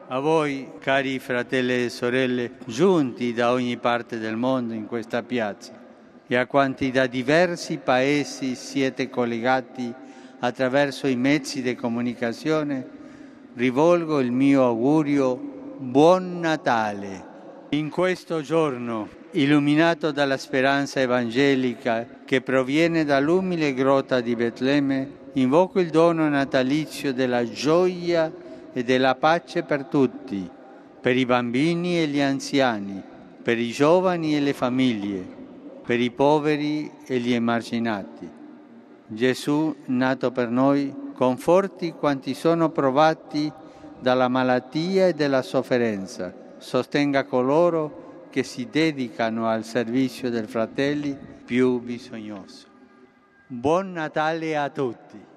A voi, cari fratelli e sorelle, giunti da ogni parte del mondo in questa piazza, e a quanti da diversi paesi siete collegati attraverso i mezzi di comunicazione, rivolgo il mio augurio Buon Natale. In questo giorno, illuminato dalla speranza evangelica che proviene dall'umile grotta di Betlemme, invoco il dono natalizio della gioia e della pace per tutti, per i bambini e gli anziani, per i giovani e le famiglie, per i poveri e gli emarginati. Gesù, nato per noi, conforti quanti sono provati dalla malattia e dalla sofferenza, sostenga coloro che si dedicano al servizio dei fratelli più bisognosi. Buon Natale a tutti!